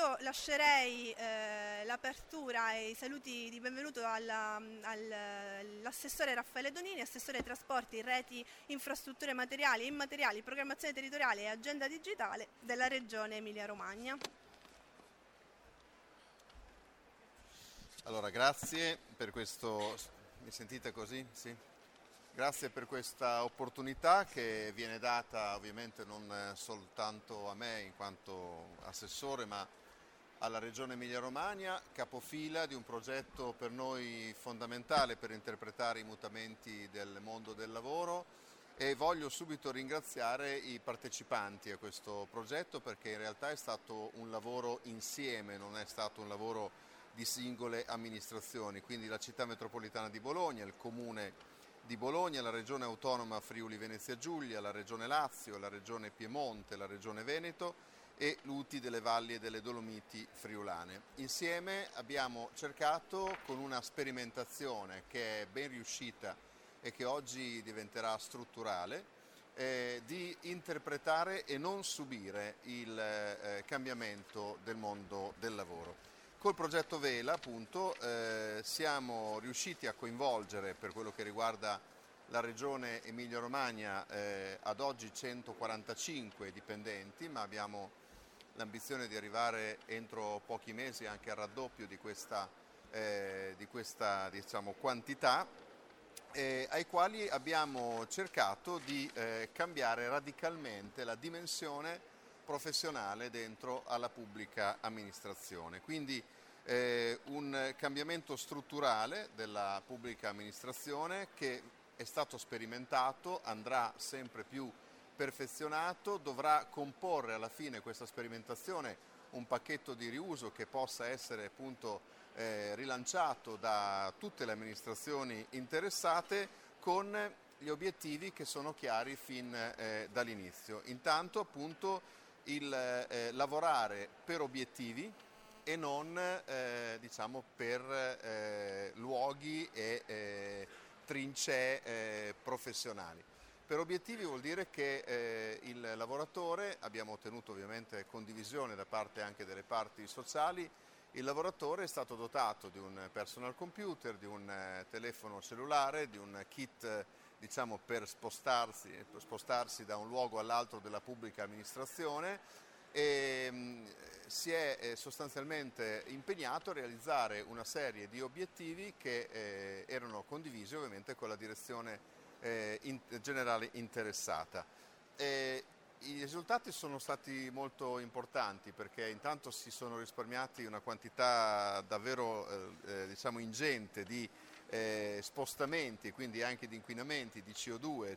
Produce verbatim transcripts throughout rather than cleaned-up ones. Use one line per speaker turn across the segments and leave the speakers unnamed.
io lascerei eh, l'apertura e i saluti di benvenuto alla, al, all'assessore Raffaele Donini, assessore ai trasporti, reti, infrastrutture materiali e immateriali, programmazione territoriale e agenda digitale della Regione Emilia-Romagna.
Allora, grazie per questo. Mi sentite così? Sì. Grazie per questa opportunità che viene data ovviamente non soltanto a me in quanto assessore, ma alla Regione Emilia-Romagna, capofila di un progetto per noi fondamentale per interpretare i mutamenti del mondo del lavoro, e voglio subito ringraziare i partecipanti a questo progetto, perché in realtà è stato un lavoro insieme, non è stato un lavoro di singole amministrazioni, quindi la Città Metropolitana di Bologna, il Comune di Bologna, la Regione Autonoma Friuli Venezia Giulia, la Regione Lazio, la Regione Piemonte, la Regione Veneto e l'U T I delle Valli e delle Dolomiti friulane. Insieme abbiamo cercato, con una sperimentazione che è ben riuscita e che oggi diventerà strutturale, eh, di interpretare e non subire il eh, cambiamento del mondo del lavoro. Col progetto Vela, appunto, eh, siamo riusciti a coinvolgere, per quello che riguarda la Regione Emilia-Romagna, eh, ad oggi centoquarantacinque dipendenti, ma abbiamo l'ambizione di arrivare entro pochi mesi anche al raddoppio di questa, eh, di questa diciamo, quantità, eh, ai quali abbiamo cercato di eh, cambiare radicalmente la dimensione professionale dentro alla pubblica amministrazione. Quindi eh, un cambiamento strutturale della pubblica amministrazione che è stato sperimentato, andrà sempre più perfezionato, dovrà comporre alla fine questa sperimentazione un pacchetto di riuso che possa essere appunto eh, rilanciato da tutte le amministrazioni interessate, con gli obiettivi che sono chiari fin eh, dall'inizio. Intanto appunto il eh, lavorare per obiettivi e non eh, diciamo per eh, luoghi e eh, trincee eh, professionali. Per obiettivi vuol dire che eh, il lavoratore, abbiamo ottenuto ovviamente condivisione da parte anche delle parti sociali, il lavoratore è stato dotato di un personal computer, di un eh, telefono cellulare, di un kit diciamo, per spostarsi, per spostarsi da un luogo all'altro della pubblica amministrazione, e mh, si è eh, sostanzialmente impegnato a realizzare una serie di obiettivi che eh, erano condivisi ovviamente con la direzione eh, in, generale interessata. E i risultati sono stati molto importanti, perché intanto si sono risparmiati una quantità davvero eh, diciamo ingente di Eh, spostamenti, quindi anche di inquinamenti di C O due,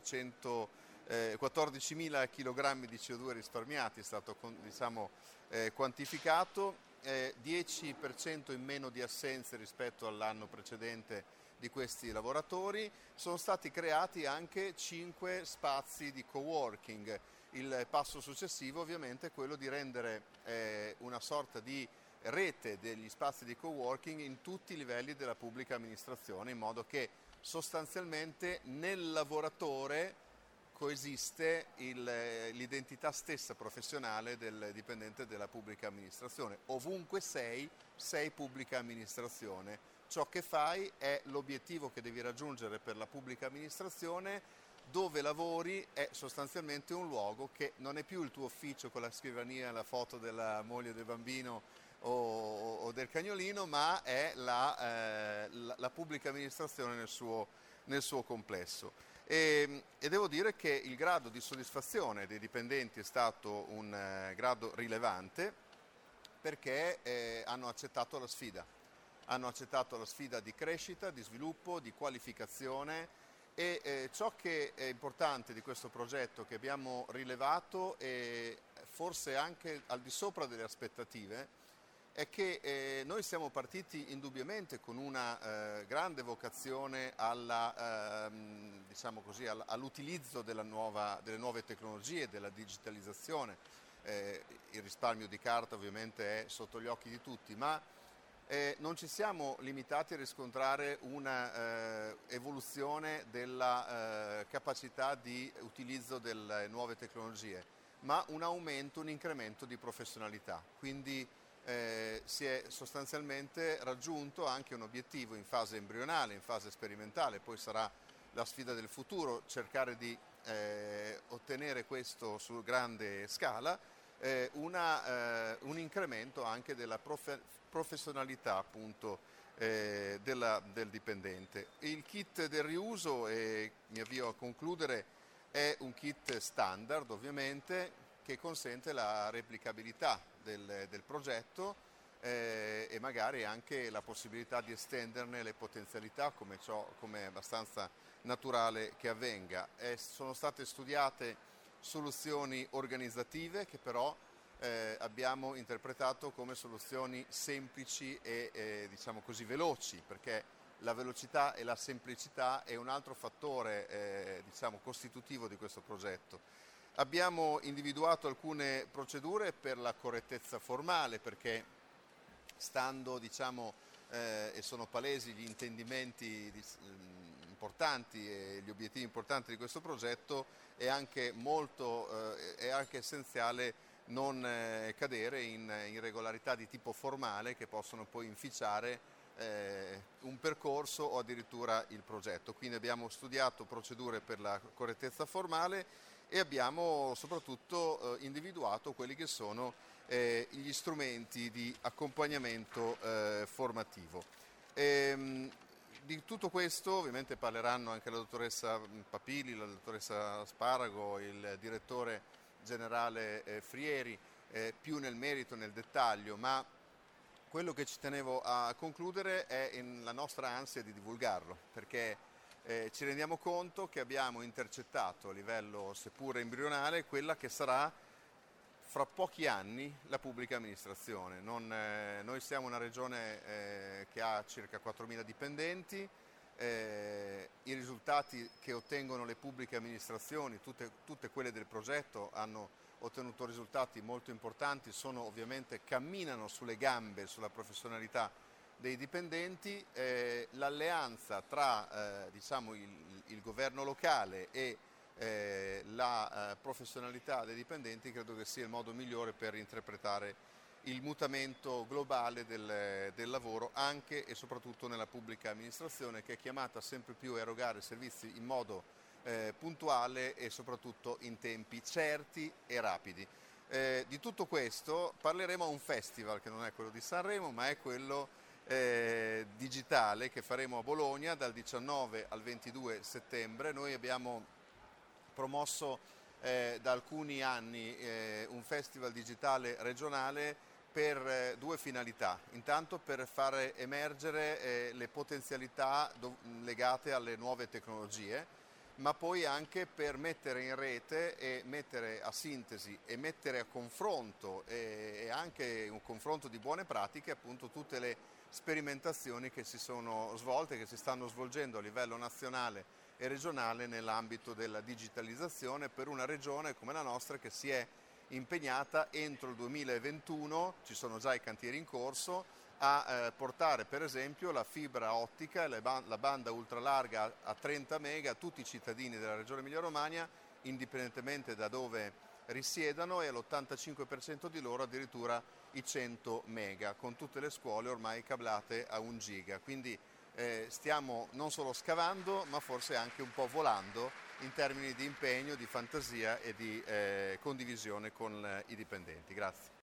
quattordicimila chilogrammi di C O due risparmiati, è stato diciamo, eh, quantificato, eh, dieci per cento in meno di assenze rispetto all'anno precedente di questi lavoratori, sono stati creati anche cinque spazi di coworking. Il passo successivo ovviamente è quello di rendere eh, una sorta di rete degli spazi di coworking in tutti i livelli della pubblica amministrazione, in modo che sostanzialmente nel lavoratore coesiste il, l'identità stessa professionale del dipendente della pubblica amministrazione. Ovunque sei, sei pubblica amministrazione. Ciò che fai è l'obiettivo che devi raggiungere per la pubblica amministrazione. Dove lavori è sostanzialmente un luogo che non è più il tuo ufficio con la scrivania, la foto della moglie e del bambino o, o del cagnolino, ma è la, eh, la, la pubblica amministrazione nel suo, nel suo complesso. E, e devo dire che il grado di soddisfazione dei dipendenti è stato un eh, grado rilevante, perché eh, hanno accettato la sfida. Hanno accettato la sfida di crescita, di sviluppo, di qualificazione. E eh, ciò che è importante di questo progetto, che abbiamo rilevato, e forse anche al di sopra delle aspettative, è che eh, noi siamo partiti indubbiamente con una eh, grande vocazione alla, ehm, diciamo così, all'utilizzo della nuova, delle nuove tecnologie, della digitalizzazione. Eh, il risparmio di carta ovviamente è sotto gli occhi di tutti, ma Eh, non ci siamo limitati a riscontrare una eh, evoluzione della eh, capacità di utilizzo delle nuove tecnologie, ma un aumento, un incremento di professionalità. Quindi eh, si è sostanzialmente raggiunto anche un obiettivo in fase embrionale, in fase sperimentale, poi sarà la sfida del futuro cercare di eh, ottenere questo su grande scala, eh, una, eh, un incremento anche della profe- professionalità appunto eh, della, del dipendente. Il kit del riuso, e mi avvio a concludere, è un kit standard ovviamente che consente la replicabilità del, del progetto eh, e magari anche la possibilità di estenderne le potenzialità, come, ciò, come è abbastanza naturale che avvenga. Eh, sono state studiate soluzioni organizzative che però eh, abbiamo interpretato come soluzioni semplici e eh, diciamo così veloci, perché la velocità e la semplicità è un altro fattore eh, diciamo, costitutivo di questo progetto. Abbiamo individuato alcune procedure per la correttezza formale, perché stando diciamo, eh, e sono palesi gli intendimenti di, eh, importanti e gli obiettivi importanti di questo progetto, è anche, molto, eh, è anche essenziale non eh, cadere in irregolarità di tipo formale che possono poi inficiare Eh, un percorso o addirittura il progetto. Quindi abbiamo studiato procedure per la correttezza formale e abbiamo soprattutto eh, individuato quelli che sono eh, gli strumenti di accompagnamento eh, formativo. Ehm, di tutto questo ovviamente parleranno anche la dottoressa Papili, la dottoressa Sparago, il direttore generale eh, Frieri, eh, più nel merito, nel dettaglio, ma quello che ci tenevo a concludere è la nostra ansia di divulgarlo, perché eh, ci rendiamo conto che abbiamo intercettato a livello seppur embrionale quella che sarà fra pochi anni la pubblica amministrazione. Non, eh, noi siamo una regione eh, che ha circa quattromila dipendenti, eh, i risultati che ottengono le pubbliche amministrazioni, tutte, tutte quelle del progetto, hanno ottenuto risultati molto importanti, sono ovviamente, camminano sulle gambe, sulla professionalità dei dipendenti. Eh, l'alleanza tra eh, diciamo il, il governo locale e eh, la eh, professionalità dei dipendenti credo che sia il modo migliore per interpretare il mutamento globale del, del lavoro anche e soprattutto nella pubblica amministrazione, che è chiamata sempre più a erogare servizi in modo Eh, puntuale e soprattutto in tempi certi e rapidi. Eh, di tutto questo parleremo a un festival che non è quello di Sanremo, ma è quello eh, digitale che faremo a Bologna dal diciannove al ventidue settembre. Noi abbiamo promosso eh, da alcuni anni eh, un festival digitale regionale per eh, due finalità. Intanto per far emergere eh, le potenzialità do- legate alle nuove tecnologie, ma poi anche per mettere in rete e mettere a sintesi e mettere a confronto e, e anche un confronto di buone pratiche appunto tutte le sperimentazioni che si sono svolte, che si stanno svolgendo a livello nazionale e regionale nell'ambito della digitalizzazione per una regione come la nostra che si è impegnata entro il duemilaventuno, ci sono già i cantieri in corso, a eh, portare per esempio la fibra ottica e la, ban- la banda ultralarga a, a trenta mega a tutti i cittadini della regione Emilia-Romagna, indipendentemente da dove risiedano, e all'ottantacinque per cento di loro addirittura i cento mega, con tutte le scuole ormai cablate a un giga. Quindi eh, stiamo non solo scavando, ma forse anche un po' volando in termini di impegno, di fantasia e di eh, condivisione con eh, i dipendenti. Grazie.